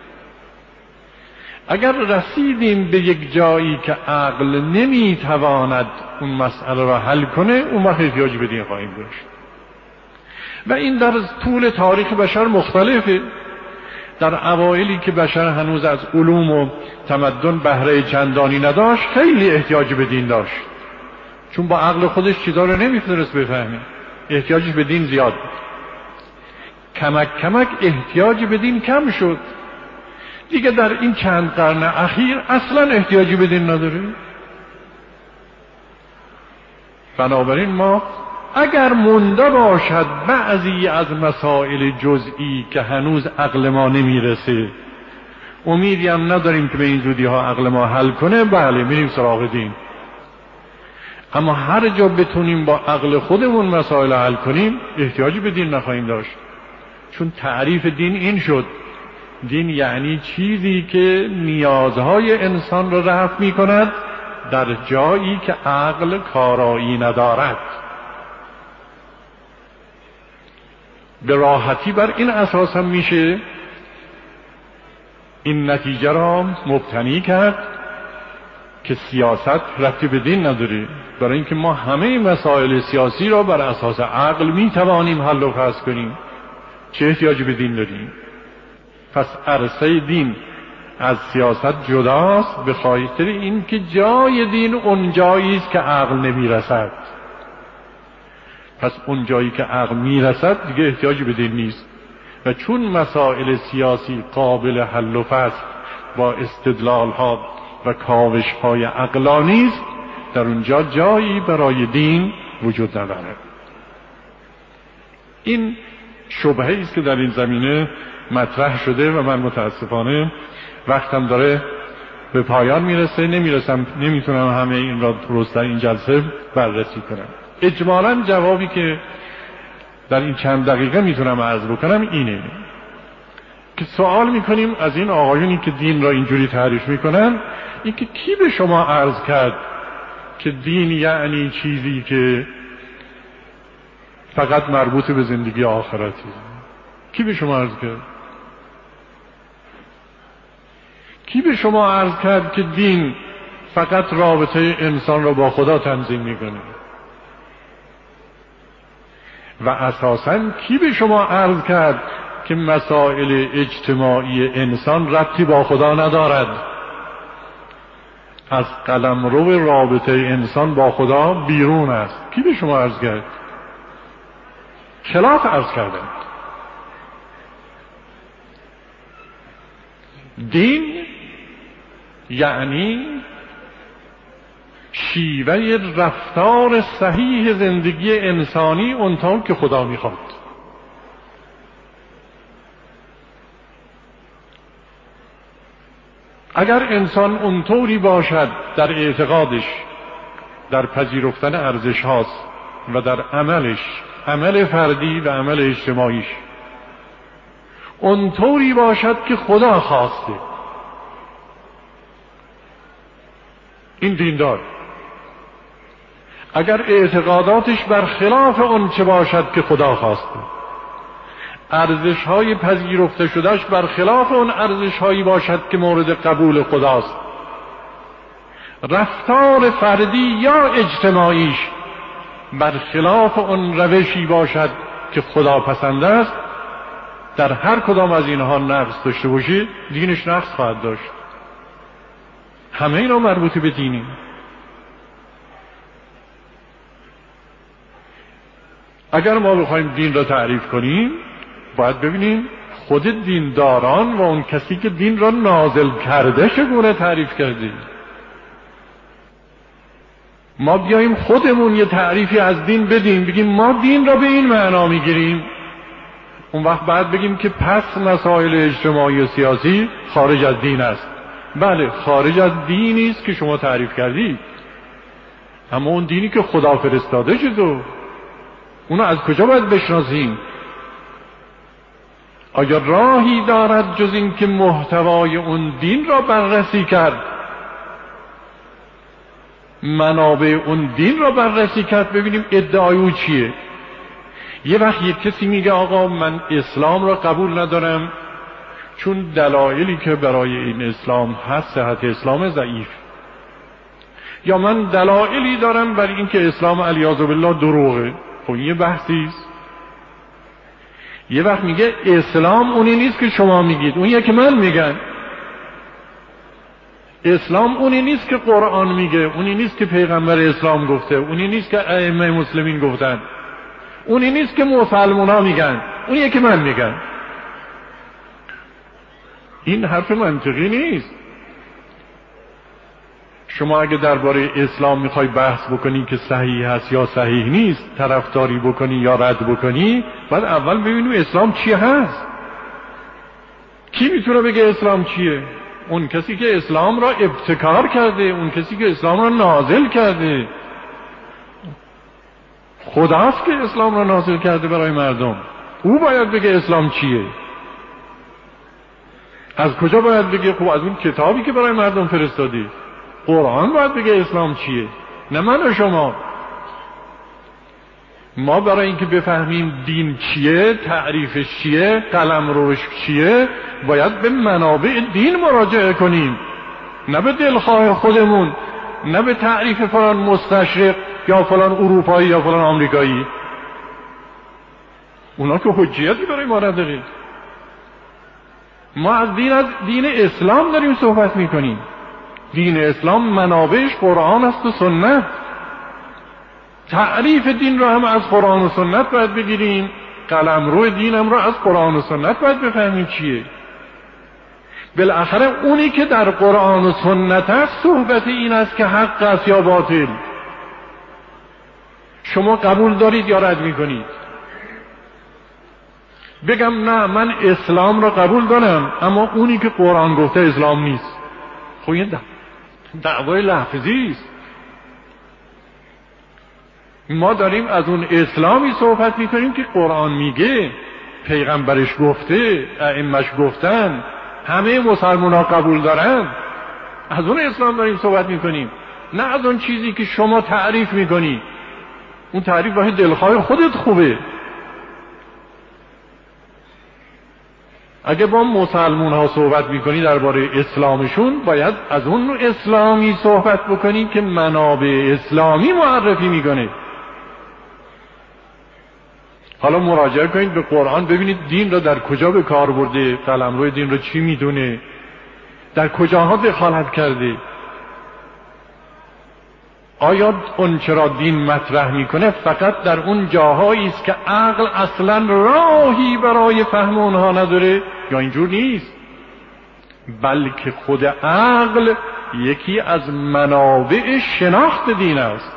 اگر رسیدیم به یک جایی که عقل نمیتواند اون مسئله را حل کنه، اون وقت احتیاجی به دین خواهیم داشت. و این در طول تاریخ بشر مختلفه. در اوایلی که بشر هنوز از علوم و تمدن بهره چندانی نداشت خیلی احتیاج به دین داشت، چون با عقل خودش چیزا رو نمیتونست بفهمه، احتیاجش به دین زیاد بود. کمک کمک احتیاج به دین کم شد دیگه. در این چند قرن اخیر اصلا احتیاجی به دین نداره. بنابراین ما اگر مونده باشد بعضی از مسائل جزئی که هنوز عقل ما نمیرسه، امیدی هم نداریم که به این زودی ها عقل ما حل کنه، بله میریم سراغ دین. اما هر جا بتونیم با عقل خودمون مسائل حل کنیم احتیاجی به دین نخواهیم داشت، چون تعریف دین این شد: دین یعنی چیزی که نیازهای انسان را رفع می کند در جایی که عقل کارایی ندارد. به راحتی بر این اساس هم میشه این نتیجه را مبتنی کرد که سیاست ربطی به دین نداره، برای اینکه ما همه مسائل سیاسی را بر اساس عقل میتوانیم حل و فصل کنیم، چه احتیاجی به دین داریم؟ پس عرصه دین از سیاست جداست به خاطر این که جای دین اون جایی است که عقل نمیرسد. پس اون جایی که عقل میرسد دیگه احتیاجی به دین نیست. و چون مسائل سیاسی قابل حل و فصل با استدلال ها و کاوش های عقلانی است، در اونجا جایی برای دین وجود ندارد. این شبهه است که در این زمینه مطرح شده و من متاسفانه وقتم داره به پایان میرسه، نمیرسم نمیتونم همه این را درست در این جلسه بررسی کنم. اجمالاً جوابی که در این چند دقیقه میتونم عرض بکنم اینه که سوال میکنیم از این آقایونی که دین را اینجوری تعریف میکنن، این که کی به شما عرض کرد که دین یعنی چیزی که فقط مربوط به زندگی آخرتی؟ کی به شما عرض کرد؟ کی به شما عرض کرد که دین فقط رابطه انسان را با خدا تنظیم میکنه؟ و اساساً کی به شما عرض کرد که مسائل اجتماعی انسان ربطی با خدا ندارد؟ از قلمرو رابطه انسان با خدا بیرون است. کی به شما عرض کرد؟ خلاف عرض کردند. دین یعنی شیوه رفتار صحیح زندگی انسانی اونطور که خدا میخواد. اگر انسان اونطوری باشد در اعتقادش، در پذیرفتن ارزش هاست و در عملش، عمل فردی و عمل اجتماعیش اونطوری باشد که خدا خواسته، این دیندار. اگر اعتقاداتش بر خلاف اون چه باشد که خدا خواسته، ارزش های پذیرفته شدهش بر خلاف اون ارزش هایی باشد که مورد قبول خداست، رفتار فردی یا اجتماعیش بر خلاف اون روشی باشد که خدا پسند است، در هر کدام از اینها نقص داشته باشید دینش نقص خواهد داشت. همه اینا مربوط به دینی. اگر ما بخوایم دین را تعریف کنیم باید ببینیم خود دینداران و اون کسی که دین را نازل کرده چگونه تعریف کرده. ما بیاییم خودمون یه تعریفی از دین بدیم، بگیم ما دین را به این معنا میگیریم، اون وقت بعد بگیم که پس مسائل اجتماعی و سیاسی خارج از دین است. بله خارج از دینی است که شما تعریف کردید، اما اون دینی که خدا فرستاده چطور؟ اونو از کجا باید بشناسیم؟ آیا راهی دارد جز این که محتوای اون دین را بررسی کرد، منابع اون دین را بررسی کرد، ببینیم ادعای او چیه؟ یه وقت یک کسی میگه آقا من اسلام را قبول ندارم چون دلایلی که برای این اسلام هست صحت اسلام ضعیف، یا من دلایلی دارم برای اینکه اسلام علیاذ بالله دروغه. خب یه بحثی است. یه وقت میگه اسلام اونی نیست که شما میگید، اون یکی من میگن. اسلام اونی نیست که قرآن میگه، اونی نیست که پیغمبر اسلام گفته، اونی نیست که ائمه مسلمین گفتن، اونی نیست که مسلمونا میگن، اون یکی من میگن. این حرف منطقی نیست. شما اگه درباره اسلام میخوای بحث بکنی که صحیح هست یا صحیح نیست، طرفداری بکنی یا رد بکنی، باید اول ببینیم اسلام چی هست. کی میتونه بگه اسلام چیه؟ اون کسی که اسلام را ابتکار کرده، اون کسی که اسلام را نازل کرده. خداست که اسلام را نازل کرده برای مردم. او باید بگه اسلام چیه. از کجا باید بگه؟ خب از اون کتابی که برای مردم فرستادی. قرآن باید بگه اسلام چیه، نه من و شما. ما برای اینکه بفهمیم دین چیه، تعریفش چیه، قلمروش چیه، باید به منابع دین مراجعه کنیم، نه به دلخواه خودمون، نه به تعریف فلان مستشرق یا فلان اروپایی یا فلان آمریکایی. اونا که حجیتی برای ما نداره. ما از دین از دین اسلام داریم صحبت میکنیم. دین اسلام منابعش قرآن است و سنت. تعریف دین رو هم از قرآن و سنت باید بگیریم، قلمرو دینم رو از قرآن و سنت باید بفهمیم چیه. بالاخره اونی که در قرآن و سنت است صحبت این است که حق است یا باطل. شما قبول دارید یا رد میکنید؟ بگم نه من اسلام رو قبول دارم اما اونی که قرآن گفته اسلام نیست. خب این دعوای لفظی است. ما داریم از اون اسلامی صحبت میکنیم که قرآن میگه، پیغمبرش گفته، ائمه‌اش گفتن، همه مسلمان‌ها قبول دارن. از اون اسلام داریم صحبت میکنیم، نه از اون چیزی که شما تعریف میکنی. اون تعریف برای دلخواه خودت خوبه. اگه با مسلمان ها صحبت میکنی درباره اسلامشون، باید از اون اسلامی صحبت بکنی که منابع اسلامی معرفی میکنه. حالا مراجعه کنید به قرآن، ببینید دین را در کجا به کار برده، قلمرو دین را چی میدونه، در کجاها دخالت کرده. آیا اون چرا دین مطرح میکنه فقط در اون جاهایی است که عقل اصلا راهی برای فهم اونها نداره، یا اینجور نیست؟ بلکه خود عقل یکی از منابع شناخت دین است.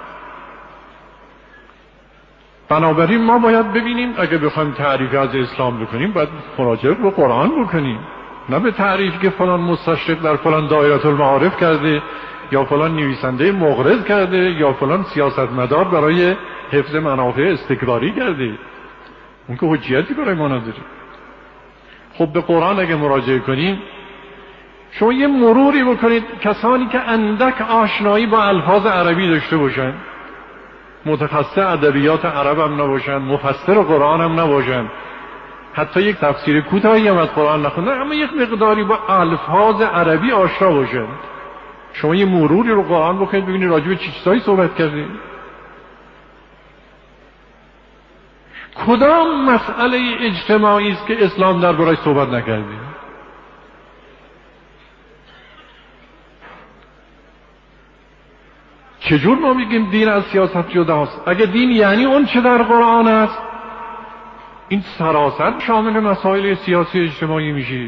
بنابراین ما باید ببینیم اگه بخوایم تعریف از اسلام بکنیم باید مراجعه به قرآن بکنیم، نه به تعریفی که فلان مستشرق در فلان دایره المعارف کرده، یا فلان نویسنده مغرض کرده، یا فلان سیاستمدار برای حفظ منافع استکباری کرده. اون که حجیتی برای ما نداره. خب به قرآن اگه مراجعه کنیم، شما یه مروری بکنید کسانی که اندک آشنایی با الفاظ عربی داشته باشن، متخصص ادبیات عرب هم نباشن، مفسر قرآن هم نباشن، حتی یک تفسیر کوتاهی هم از قرآن نخوندن، اما یک مقداری با الفاظ عربی آشنا باشن. شما یه مروری رو قرآن بکنید ببینید راجع به چه چیزایی صحبت کرده. کدام مسئله اجتماعی است که اسلام درباره‌اش صحبت نکرده؟ چجور ما میگیم دین از سیاست جداست؟ اگه دین یعنی اون چه در قرآن است، این سراسر شامل مسائل سیاسی اجتماعی میشه.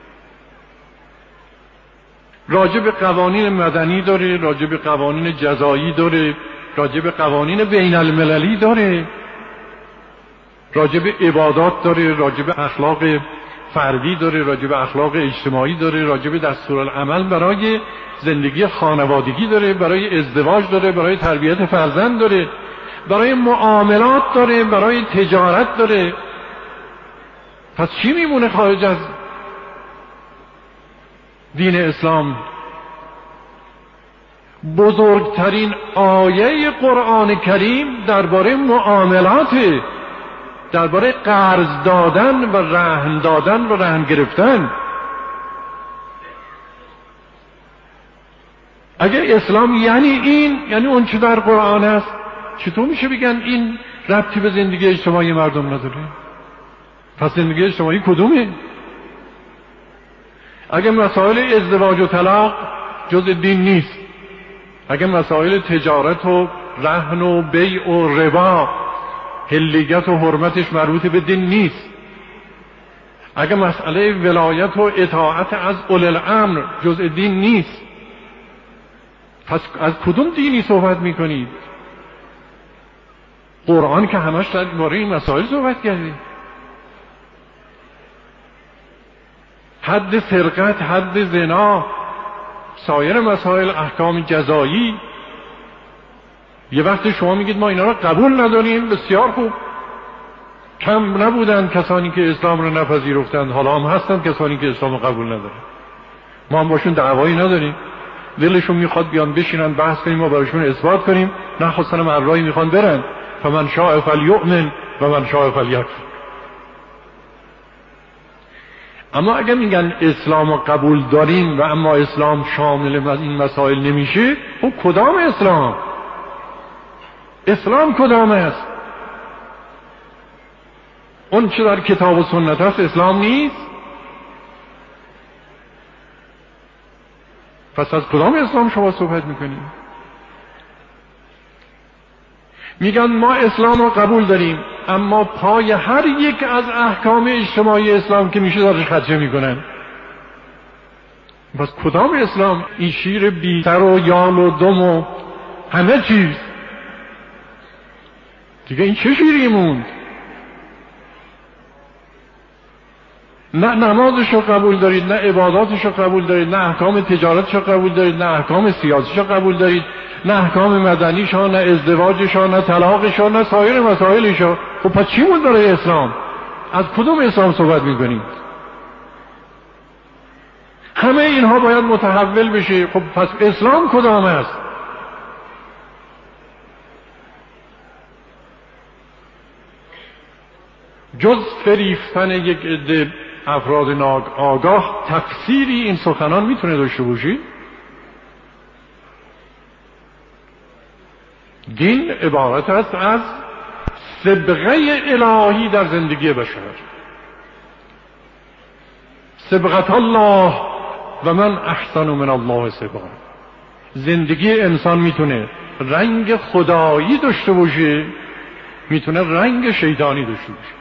راجع به قوانین مدنی داره، راجع به قوانین جزایی داره، راجع به قوانین بین المللی داره، راجع به عبادات داره، راجع به اخلاق فردی داره، راجع به اخلاق اجتماعی داره، راجع به دستورالعمل برای زندگی خانوادگی داره، برای ازدواج داره، برای تربیت فرزند داره، برای معاملات داره، برای تجارت داره. پس چی میمونه خارج از دین اسلام؟ بزرگترین آیه قرآن کریم درباره معاملات، درباره قرض دادن و رهن دادن و رهن گرفتن. اگر اسلام یعنی این، یعنی اون چه در قرآن است، چطور میشه بگن این ربطی به زندگی اجتماعی مردم نداره؟ پس زندگی اجتماعی کدومه؟ اگه مسائل ازدواج و طلاق جز دین نیست، اگه مسائل تجارت و رهن و بیع و ربا حلیت و حرمتش مربوط به دین نیست، اگه مسئله ولایت و اطاعت از اولی الامر جز دین نیست، پس از کدوم دینی صحبت میکنید؟ قرآن که همش درباره این مسائل صحبت کرده. حد سرقت، حد زنا، سایر مسائل احکام جزایی. یه وقتی شما میگید ما اینا رو قبول نداریم، بسیار خوب. کم نبودن کسانی که اسلام رو نپذیرفتند، حالا هم هستند کسانی که اسلام رو قبول ندارن. ما هم باشون دعوایی نداریم، دلشون میخواد بیان بشینن بحث کنیم و براشون اثبات کنیم، نه خواستن مرایی میخوان برن. فمن شاء فلیؤمن و من شاء فلیکفر. اما اگه میگن اسلام رو قبول داریم و اما اسلام شامل این مسائل نمیشه، خب کدام اسلام؟ اسلام کدام است؟ اون چه در کتاب و سنت است اسلام نیست؟ پس از کدام اسلام شما صحبت میکنید؟ میگن ما اسلام رو قبول داریم، اما پای هر یک از احکام اجتماعی اسلام که میشه دارش خدشه میکنن. پس کدام اسلام؟ این شیر بی سر و یال و دم و همه چیز دیگه، این چه شیری موند؟ نه نمازش رو قبول دارید، نه عباداتش رو قبول دارید، نه احکام تجارتش رو قبول دارید، نه احکام سیاسیش رو قبول دارید، نه احکام مدنیش ها، نه ازدواجش ها، نه طلاقش ها، نه سایر مسائلش ها. خب پس چی مون داره اسلام؟ از کدوم اسلام صحبت میکنید؟ همه اینها باید متحول بشه. خب پس اسلام کدام است؟ جز فریفتن یک عده افراد ناآگاه تفسیری این سخنان میتونه داشته باشی؟ دین عبارت است از صبغه الهی در زندگی بشر. صبغت الله و من احسن من الله صبغه. زندگی انسان میتونه رنگ خدایی داشته باشه، میتونه رنگ شیطانی داشته باشه.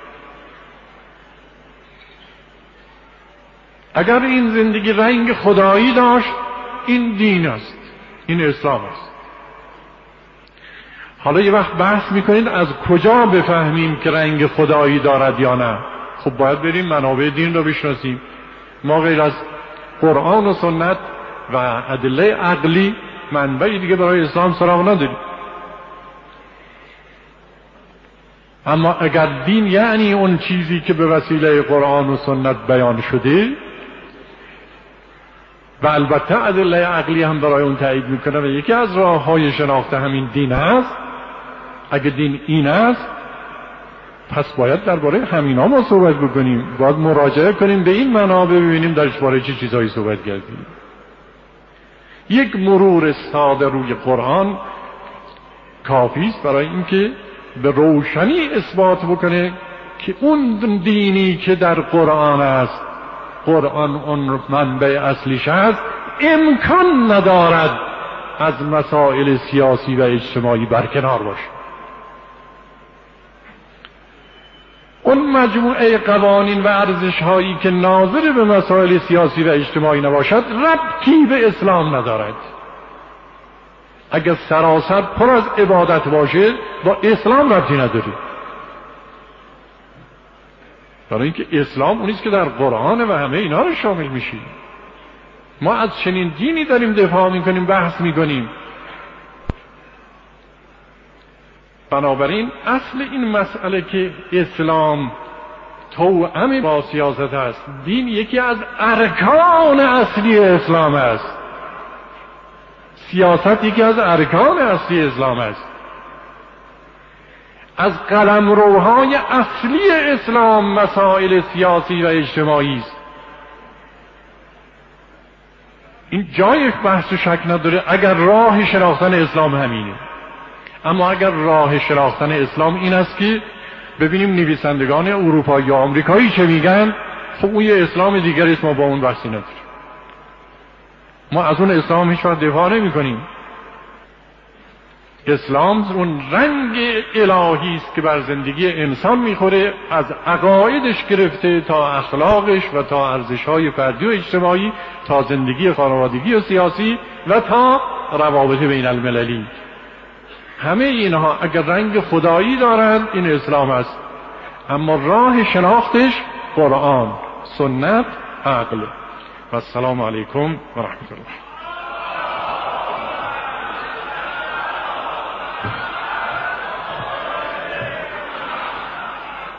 اگر این زندگی رنگ خدایی داشت، این دین است، این اسلام است. حالا یه وقت بحث میکنید از کجا بفهمیم که رنگ خدایی دارد یا نه؟ خب باید بریم منابع دین رو بشناسیم. ما غیر از قرآن و سنت و ادله عقلی منبعی دیگه برای اسلام سراغ نداریم. اما اگر دین یعنی اون چیزی که به وسیله قرآن و سنت بیان شده، و البته ادله عقلی هم برای اون تایید میکنه و یکی از راههای شناخت همین دین است، اگه دین این است پس باید درباره همینا ما صحبت بکنیم، باید مراجعه کنیم به این منابع ببینیم درش باره چه چیزایی صحبت کردیم. یک مرور ساده روی قرآن کافی است برای اینکه به روشنی اثبات بکنه که اون دینی که در قرآن است، قرآن اون منبع اصلیش است، امکان ندارد از مسائل سیاسی و اجتماعی برکنار باشه. اون مجموعه قوانین و ارزش هایی که ناظر به مسائل سیاسی و اجتماعی نباشد ربطی به اسلام ندارد. اگر سراسر پر از عبادت باشه با اسلام ربطی نداره، برای اینکه اسلام اونیست که در قرآن و همه اینا رو شامل میشیم. ما از چنین دینی داریم دفاع میکنیم، بحث میکنیم. بنابراین اصل این مسئله که اسلام توأم با سیاست است، دین یکی از ارکان اصلی اسلام است، سیاست یکی از ارکان اصلی اسلام است. از قلمروهای اصلی اسلام مسائل سیاسی و اجتماعی است. این جای بحث و شک نداره اگر راه شناختن اسلام همینه. اما اگر راه شناختن اسلام این است که ببینیم نویسندگان اروپایی یا آمریکایی چه میگن. خب اون یه اسلام دیگر است، ما با اون بحثی نداریم. ما از اون اسلام هیچ وقت دفاع نمی کنیم. اسلام اون رنگ الهی است که بر زندگی انسان میخوره، از عقایدش گرفته تا اخلاقش و تا ارزش‌های فردی و اجتماعی، تا زندگی خانوادگی و سیاسی و تا روابط بین المللی. همه اینها اگر رنگ خدایی دارند این اسلام است، اما راه شناختش قرآن، سنت، عقل. و السلام علیکم و رحمت الله.